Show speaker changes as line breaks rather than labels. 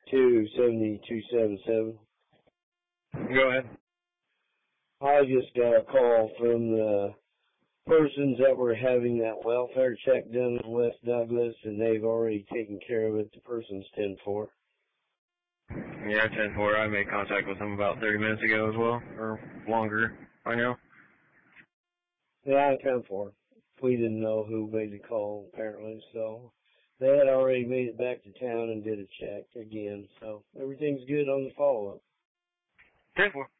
27277.
Go ahead.
I just got a call from the persons that were having that welfare check done in West Douglas, and they've already taken care of it. The person's 10-4.
Yeah, 10-4. I made contact with them about 30 minutes ago as well, or longer, I know.
Yeah, 10-4. We didn't know who made the call, apparently, so they had already made it back to town and did a check again, so everything's good on the follow-up.
10-4.